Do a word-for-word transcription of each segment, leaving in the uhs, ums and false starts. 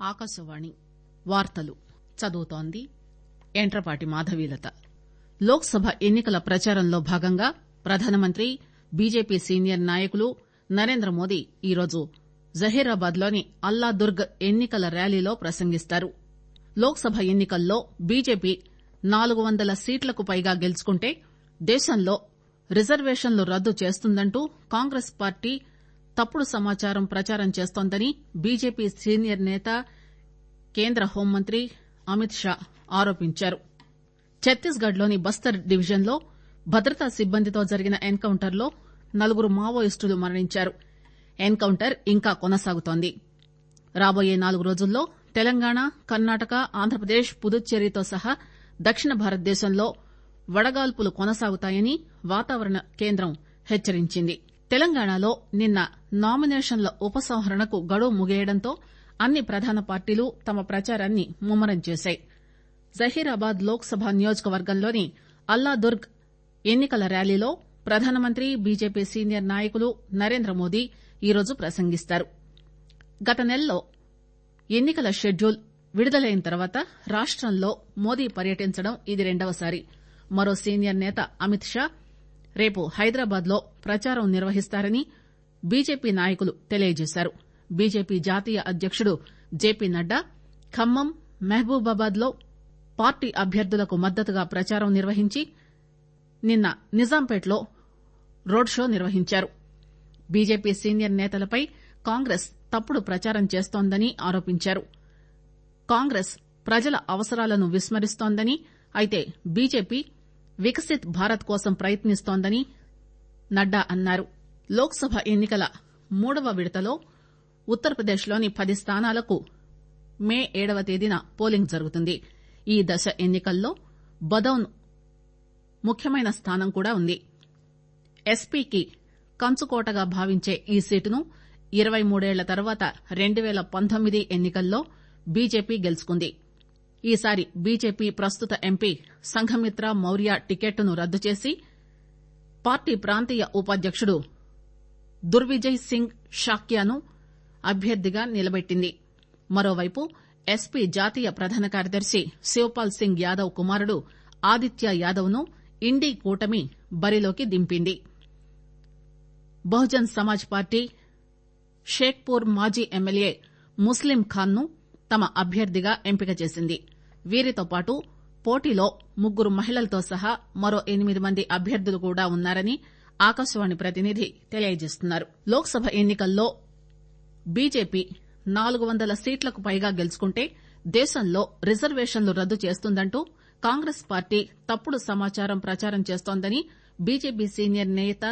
ఆకాశవాణి వార్తలు చదువుతోంది యంట్రపాటి మాధవీలత. లోక్ సభ ఎన్ని కల ప్రచారంలో భాగంగా ప్రధానమంత్రి బీజేపీ సీనియర్ నాయకులు నరేంద్రమోదీ ఈరోజు జహీరాబాద్ లోని అల్లాదుర్గ్ ఎన్ని కల ర్యాలీలో ప్రసంగిస్తారు. లోక్ సభ ఎన్ని కల్లో బీజేపీ నాలుగు వందల సీట్లకు పైగా గెలుచుకుంటే దేశంలో రిజర్వేషన్లు రద్దు చేస్తుందంటూ కాంగ్రెస్ పార్టీ తప్పుడు సమాచారం ప్రచారం చేస్తోందని బీజేపీ సీనియర్ నేత కేంద్ర హోంమంత్రి అమిత్ షా ఆరోపించారు. ఛత్తీస్ గఢ్ లోని బస్తర్ డివిజన్ లో భద్రతా సిబ్బందితో జరిగిన ఎన్ కౌంటర్ లో నలుగురు మావోయిస్టులు మరణించారు. ఎన్ కౌంటర్ ఇంకా కొనసాగుతోంది. రాబోయే నాలుగు రోజుల్లో తెలంగాణ, కర్ణాటక, ఆంధ్రప్రదేశ్, పుదుచ్చేరితో సహా దక్షిణ భారతదేశంలో వడగాల్పులు కొనసాగుతాయని వాతావరణ కేంద్రం హెచ్చరించింది. తెలంగాణలో నిన్న నామినేషన్ల ఉపసంహరణకు గడువు ముగియడంతో అన్ని ప్రధాన పార్టీలు తమ ప్రచారాన్ని ముమ్మరం చేశాయి. జహీరాబాద్ లోక్ సభ నియోజకవర్గంలోని అల్లాదుర్గ్ ఎన్ని కల ర్యాలీలో ప్రధానమంత్రి బీజేపీ సీనియర్ నాయకులు నరేంద్రమోదీ ఈరోజు ప్రసంగిస్తారు. గత నెలలో ఎన్ని కల షెడ్యూల్ విడుదలైన తర్వాత రాష్టంలో మోదీ పర్యటించడం ఇది రెండవసారి. మరో సీనియర్ నేత అమిత్ షా రేపు హైదరాబాద్ లో ప్రచారం నిర్వహిస్తారని బీజేపీ నాయకులు తెలియజేశారు. బీజేపీ జాతీయ అధ్యకుడు జేపీ నడ్డా ఖమ్మం, మహబూబాబాద్ లో పార్టీ అభ్యర్థులకు మద్దతుగా ప్రచారం నిర్వహించి నిన్న నిజాంపేటలో రోడ్ షో నిర్వహించారు. బీజేపీ సీనియర్ నేతలపై కాంగ్రెస్ తప్పుడు ప్రచారం చేస్తోందని ఆరోపించారు. కాంగ్రెస్ ప్రజల అవసరాలను విస్మరిస్తోందని, అయితే బీజేపీ వికసిత్ భారత్ కోసం ప్రయత్నిస్తోందని నడ్డా అన్నారు. లోక్ సభ ఎన్ని కల మూడవ విడతలో ఉత్తరప్రదేశ్ లోని పది స్థానాలకు మే ఏడవ తేదీన పోలింగ్ జరుగుతుంది. ఈ దశ ఎన్ని కల్లో బదౌన్ ముఖ్యమైన స్థానం కూడా ఉంది. ఎస్పీకి కంచుకోటగా భావించే ఈ సీటును ఇరవై మూడేళ్ల తర్వాత రెండు పేల పంతొమ్మిది ఎన్ని కల్లో బీజేపీ గెలుచుకుంది. ఈసారి బీజేపీ ప్రస్తుత ఎంపీ సంఘమిత్ర మౌర్య టికెట్ను రద్దు చేసి పార్టీ ప్రాంతీయ ఉపాధ్యకుడు దుర్విజయ్ సింగ్ షాక్యాను అభ్యర్థిగా నిలబెట్టింది. మరోవైపు ఎస్పీ జాతీయ ప్రధాన కార్యదర్శి శివపాల్ సింగ్ యాదవ్ కుమారుడు ఆదిత్య యాదవ్ ను ఇండీ కూటమి బరిలోకి దింపింది. బహుజన్ సమాజ్ పార్టీ షేక్పూర్ మాజీ ఎమ్మెల్యే ముస్లిం ఖాన్ ను తమ అభ్యర్థిగా ఎంపిక చేసింది. వీరితో పాటు పోటీలో ముగ్గురు మహిళలతో సహా మరో ఎనిమిది మంది అభ్యర్థులు కూడా ఉన్నారని ఆకాశవాణి ప్రతినిధి తెలియజేస్తున్నారు. లోక్ సభ ఎన్ని కల్లో బీజేపీ నాలుగు వందల సీట్లకు పైగా గెలుచుకుంటే దేశంలో రిజర్వేషన్లు రద్దు చేస్తుందంటూ కాంగ్రెస్ పార్టీ తప్పుడు సమాచారం ప్రచారం చేస్తోందని బీజేపీ సీనియర్ నేత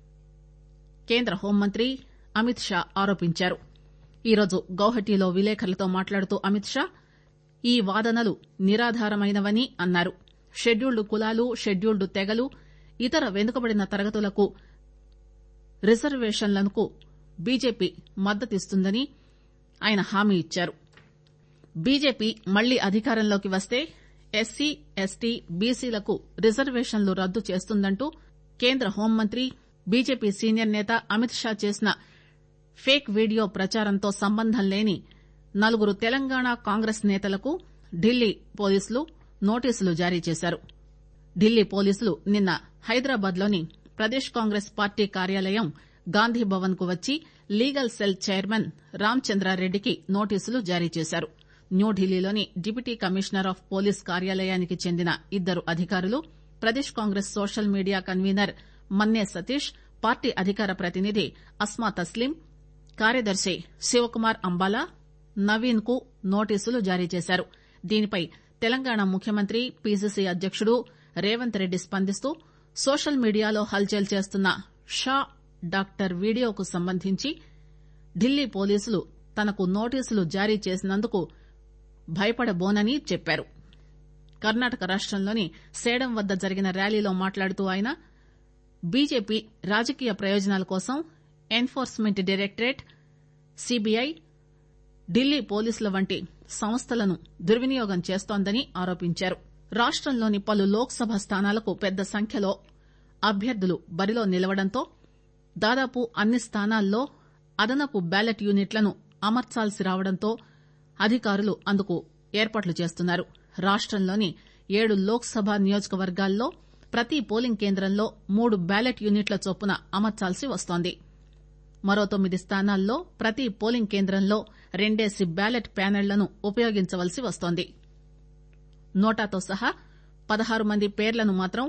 కేంద్ర హోంమంత్రి అమిత్ షా ఆరోపించారు. ఈరోజు గౌహటిలో విలేకరులతో మాట్లాడుతూ అమిత్ షా ఈ వాదనలు నిరాధారమైనవని అన్నారు. షెడ్యూల్డ్ కులాలు, షెడ్యూల్డ్ తెగలు, ఇతర వెనుకబడిన తరగతులకు రిజర్వేషన్లకు బీజేపీ మద్దతిస్తుందని ఆయన హామీ ఇచ్చారు. బీజేపీ మళ్లీ అధికారంలోకి వస్తే ఎస్సీ, ఎస్టీ, బీసీలకు రిజర్వేషన్లు రద్దు చేస్తుందంటూ కేంద్ర హోంమంత్రి బీజేపీ సీనియర్ నేత అమిత్ షా చేసిన ఫేక్ వీడియో ప్రచారంతో సంబంధం లేని నలుగురు తెలంగాణ కాంగ్రెస్ నేతలకు ఢిల్లీ పోలీసులు నోటీసులు జారీ చేశారు. ఢిల్లీ పోలీసులు నిన్న హైదరాబాద్ లోని ప్రదేశ్ కాంగ్రెస్ పార్టీ కార్యాలయం గాంధీభవన్ కు వచ్చి లీగల్ సెల్ చైర్మన్ రామచంద్రారెడ్డికి నోటీసులు జారీ చేశారు. న్యూఢిల్లీలోని డిప్యూటీ కమిషనర్ ఆఫ్ పోలీస్ కార్యాలయానికి చెందిన ఇద్దరు అధికారులు, Pradesh Congress social media convener Manne Satish, party అధికార ప్రతినిధి అస్మా తస్లీం, కార్యదర్శి శివకుమార్ అంబాలా, నవీన్ కు నోటీసులు జారీ చేశారు. దీనిపై తెలంగాణ ముఖ్యమంత్రి పీసీసీ అధ్యకుడు రేవంత్ రెడ్డి స్పందిస్తూ సోషల్ మీడియాలో హల్చల్ చేస్తున్న షా డాక్టర్ వీడియోకు సంబంధించి ఢిల్లీ పోలీసులు తనకు నోటీసులు జారీ చేసినందుకు భయపడబోనని చెప్పారు. కర్ణాటక రాష్టంలోని సేడం వద్ద జరిగిన ర్యాలీలో మాట్లాడుతూ ఆయన బీజేపీ రాజకీయ ప్రయోజనాల కోసం ఎన్ఫోర్స్మెంట్ డైరెక్టరేట్, సీబీఐ, ఢిల్లీ పోలీసుల వంటి సంస్థలను దుర్వినియోగం చేస్తోందని ఆరోపించారు. రాష్టంలోని పలు లోక్ సభ స్థానాలకు పెద్ద సంఖ్యలో అభ్యర్థులు బరిలో నిలవడంతో దాదాపు అన్ని స్థానాల్లో అదనపు బ్యాలెట్ యూనిట్లను అమర్చాల్సి రావడంతో అధికారులు అందుకు ఏర్పాట్లు చేస్తున్నారు. రాష్టంలోని ఏడు లోక్ సభ నియోజకవర్గాల్లో ప్రతి పోలింగ్ కేంద్రంలో మూడు బ్యాలెట్ యూనిట్ల చొప్పున అమర్చాల్సి వస్తోంది. మరో తొమ్మిది స్థానాల్లో ప్రతి పోలింగ్ కేంద్రంలో రెండేసి బ్యాలెట్ ప్యానెళ్లను ఉపయోగించవలసి వస్తోంది. నోటాతో సహా పదహారు మంది పేర్లను మాత్రం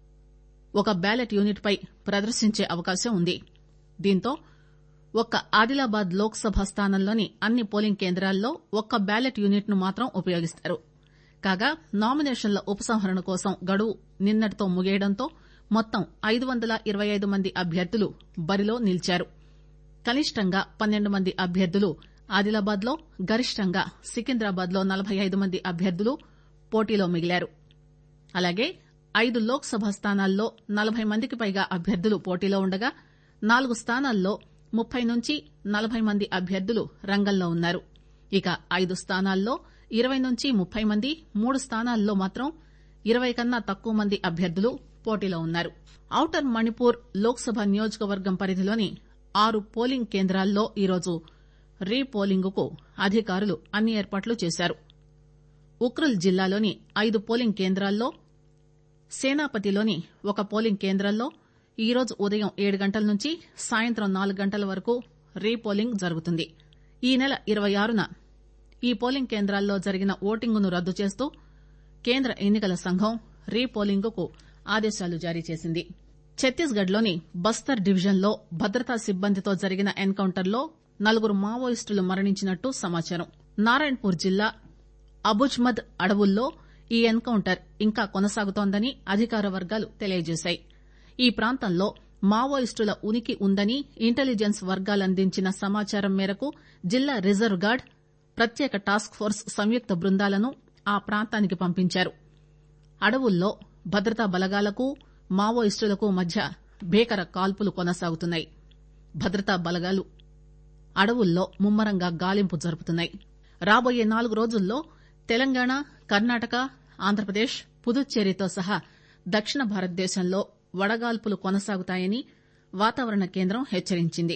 ఒక బ్యాలెట్ యూనిట్ పై ప్రదర్శించే అవకాశం ఉంది. దీంతో ఒక్క ఆదిలాబాద్ లోక్ సభ స్థానంలోని అన్ని పోలింగ్ కేంద్రాల్లో ఒక్క బ్యాలెట్ యూనిట్ ను మాత్రం ఉపయోగిస్తారు. కాగా నామినేషన్ల ఉపసంహరణ కోసం గడువు నిన్నటితో ముగియడంతో మొత్తం ఐదు వందల ఇరవై ఐదు మంది అభ్యర్థులు బరిలో నిలిచారు. కనిష్టంగా పన్నెండు మంది అభ్యర్థులు ఆదిలాబాద్ లో, గరిష్టంగా సికింద్రాబాద్ లో నలభై ఐదు మంది అభ్యర్థులు పోటీలో మిగిలారు. అలాగే ఐదు లోక్ సభ స్థానాల్లో నలభై మందికి పైగా అభ్యర్థులు పోటీలో ఉండగా నాలుగు స్థానాల్లో ముప్పై నుంచి నలభై మంది అభ్యర్థులు రంగంలో ఉన్నారు. ఇక ఐదు స్థానాల్లో ఇరవై నుంచి ముప్పై మంది, మూడు స్థానాల్లో మాత్రం ఇరవై కన్నా తక్కువ మంది అభ్యర్థులు పోటీలో ఉన్నారు. ఔటర్ మణిపూర్ లోక్ సభ నియోజకవర్గం పరిధిలోని ఆరు పోలింగ్ కేంద్రాల్లో ఈరోజు రీ పోలింగ్ కు అధికారులు అన్ని ఏర్పాట్లు చేశారు. ఉక్రుల్ జిల్లాలోని ఐదు పోలింగ్ కేంద్రాల్లో, సేనాపతిలోని ఒక పోలింగ్ కేంద్రంలో ఈరోజు ఉదయం ఏడు గంటల నుంచి సాయంత్రం నాలుగు గంటల వరకు రీ పోలింగ్ జరుగుతుంది. ఈ నెల ఇరవై ఆరున ఈ పోలింగ్ కేంద్రాల్లో జరిగిన ఓటింగ్ ను రద్దు చేస్తూ కేంద్ర ఎన్నికల సంఘం రీ పోలింగ్ కు ఆదేశాలు జారీ చేసింది. ఛత్తీస్గఢ్ లోని బస్తర్ డివిజన్ లో భద్రతా సిబ్బందితో జరిగిన ఎన్ కౌంటర్ లో నలుగురు మావోయిస్టులు మరణించినట్టు సమాచారం. నారాయణపూర్ జిల్లా అబుజ్మద్ అడవుల్లో ఈ ఎన్ కౌంటర్ ఇంకా కొనసాగుతోందని అధికార వర్గాలు తెలియజేశాయి. ఈ ప్రాంతంలో మావోయిస్టుల ఉనికి ఉందని ఇంటెలిజెన్స్ వర్గాలందించిన సమాచారం మేరకు జిల్లా రిజర్వ్ గార్డ్, ప్రత్యేక టాస్క్ ఫోర్స్ సంయుక్త బృందాలను ఆ ప్రాంతానికి పంపించారు. అడవుల్లో భద్రతా బలగాలకు, మావోయిస్టులకు మధ్య భీకర కాల్పులు కొనసాగుతున్నాయి. భద్రతా బలగాలు అడవుల్లో ముమ్మరంగా గాలింపు జరుపుతున్నాయి. రాబోయే నాలుగు రోజుల్లో తెలంగాణ, కర్ణాటక, ఆంధ్రప్రదేశ్, పుదుచ్చేరితో సహా దక్షిణ భారతదేశంలో వడగాల్పులు కొనసాగుతాయని వాతావరణ కేంద్రం హెచ్చరించింది.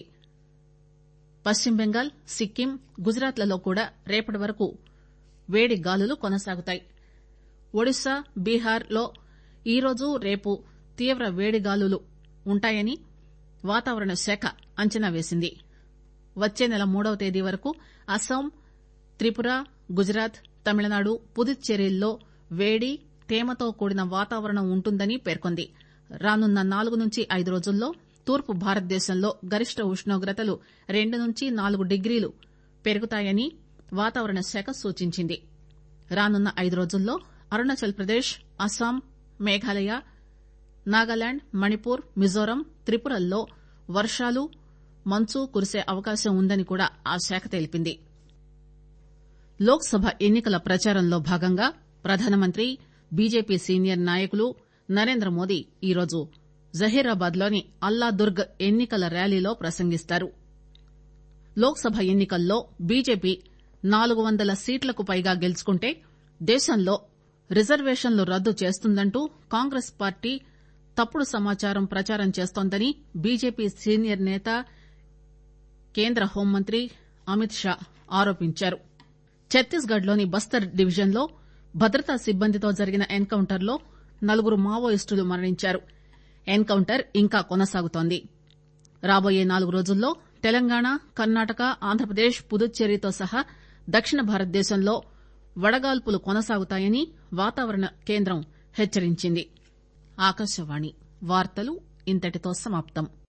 పశ్చిమ బెంగాల్, సిక్కిం, గుజరాత్ లలో కూడా రేపటి వరకు వేడి గాలులు కొనసాగుతాయి. ఒడిశా, బీహార్ లో ఈరోజు, రేపు తీవ్ర వేడి గాలులు ఉంటాయని వాతావరణ శాఖ అంచనా వేసింది. వచ్చే నెల మూడవ తేదీ వరకు అస్సాం, త్రిపుర, గుజరాత్, తమిళనాడు, పుదుచ్చేరిల్లో వేడి, తేమతో కూడిన వాతావరణం ఉంటుందని పేర్కొంది. రానున్న నాలుగు నుంచి ఐదు రోజుల్లో తూర్పు భారతదేశంలో గరిష్ట ఉష్ణోగ్రతలు రెండు నుంచి నాలుగు డిగ్రీలు పెరుగుతాయని వాతావరణ శాఖ సూచించింది. రానున్న ఐదు రోజుల్లో అరుణాచల్ ప్రదేశ్, అస్సాం, మేఘాలయ, నాగాలాండ్, మణిపూర్, మిజోరం, త్రిపురల్లో వర్షాలు, మంచు కురిసే అవకాశం ఉందని కూడా ఆ శాఖ తెలిపింది. లోక్ సభ ఎన్నికల ప్రచారంలో భాగంగా ప్రధానమంత్రి, బీజేపీ సీనియర్ నాయకులు నరేంద్ర మోదీ ఈరోజు జహీరాబాద్ లోని అల్లాదుర్గ్ ఎన్నికల ర్యాలీలో ప్రసంగిస్తారు. లోక్ సభ ఎన్నికల్లో బీజేపీ నాలుగు వందల సీట్లకు పైగా గెలుచుకుంటే దేశంలో రిజర్వేషన్లు రద్దు చేస్తుందంటూ కాంగ్రెస్ పార్టీ తప్పుడు సమాచారం ప్రచారం చేస్తోందని బీజేపీ సీనియర్ నేత, కేంద్ర హోంమంత్రి అమిత్ షా ఆరోపించారు. ఛత్తీస్గఢ్ లోని బస్తర్ డివిజన్ లో భద్రతా సిబ్బందితో జరిగిన ఎన్ కౌంటర్ లో నలుగురు మావోయిస్టులు మరణించారు. ఎన్ కౌంటర్ ఇంకా కొనసాగుతోంది. రాబోయే నాలుగు రోజుల్లో తెలంగాణ, కర్ణాటక, ఆంధ్రప్రదేశ్, పుదుచ్చేరితో సహా దక్షిణ భారతదేశంలో వడగాల్పులు కొనసాగుతాయని వాతావరణ కేంద్రం హెచ్చరించింది. ఆకాశవాణి వార్తలు ఇంతటితో సమాప్తం.